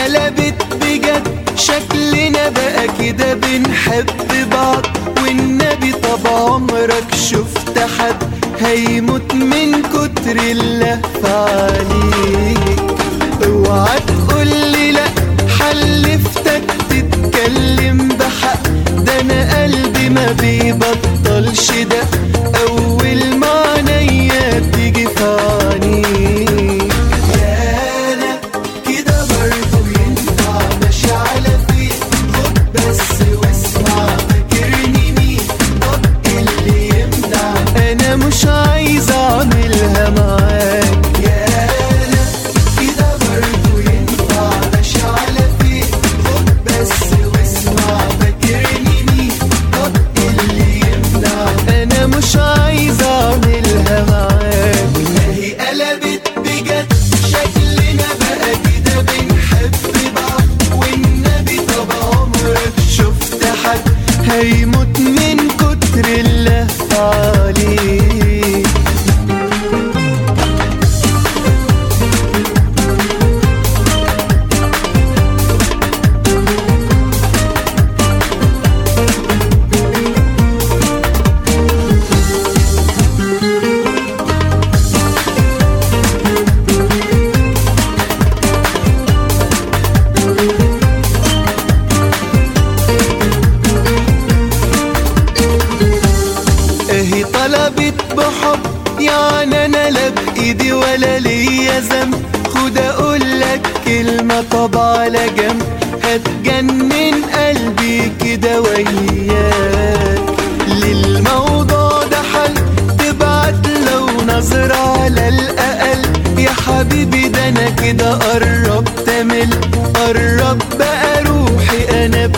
قلبت بجد، شكلنا بقى كده بنحب بعض. والنبي طب عمرك شفت حد هيموت من كتر اللهفة عليك؟ اوعى تقولي لا، حلفتك تتكلم بحق، ده انا قلبي ما بيبطلش ده اول ما عينيا بتيجي في عينيك. يانا كده برضه ينفع ماشي على فين؟ خد بس واسمع، فاكرني مين؟ طب اللي يمنع؟ انا مش عايز اعملها معاك. يانا كده برضه ينفع ماشي على فين؟ خد بس واسمع، فاكرني مين؟ طب اللي يمنع؟ انا مش عايز اعملها معاك. هي قلبت بجد، شكلنا بقى كده بنحب بعض. والنبي طب عمرك شفت حد هيموت من كتر اللهفة عليك؟ اهي طلبت بحب، يعني انا لا بايدي ولا ليا ذنب. خد اقولك كلمة طب على جنب، هتجنن قلبي كده وياك. للموضوع ده حل، تبعت لو نظرة على الاقل. يا حبيبي ده انا كده قربت امل، قرب بقى روحي انا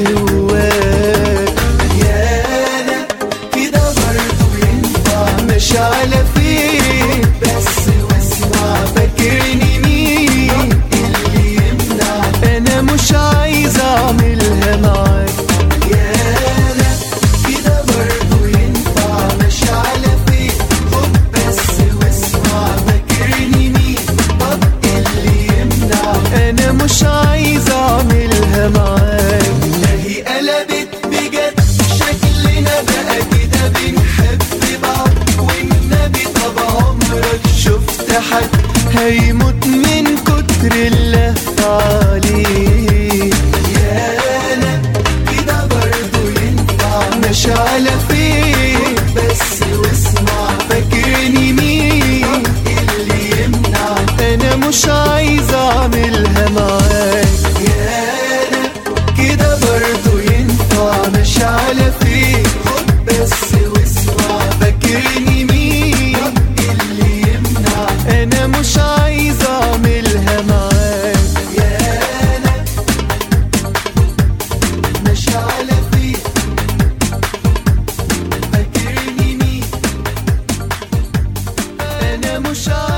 بتهواك. يانا كده برضه ينفع ماشي على فين؟ بس واسمع، فاكرني مين؟ اللي يمنع؟ انا مش عايز اعملها معاك. يانا كده برضه ينفع ماشي على فين؟ خد بس واسمع، فاكرني مين؟ طب اللي يمنع؟ انا مش عايز اعملها معاك. هي قلبت بجد، شكلنا بقى كده بنحب بعض. والنبي طب عمرك شفت حد هيموت من كتر اللهفة عليك؟ يانا كده برضه ينفع ماشي على فين؟ بس واسمع، فاكرني مين؟ اللي يمنع؟ انا مش عايز اعملها معاك. يانا كده برضه ينفع ماشي على فين؟ خد بس واسمع، فاكرني مين؟ اللي يمنع؟ انا مش عايز اعملها معاك. يانا ماشي على فين؟ فاكرني مين؟ انا مش عايز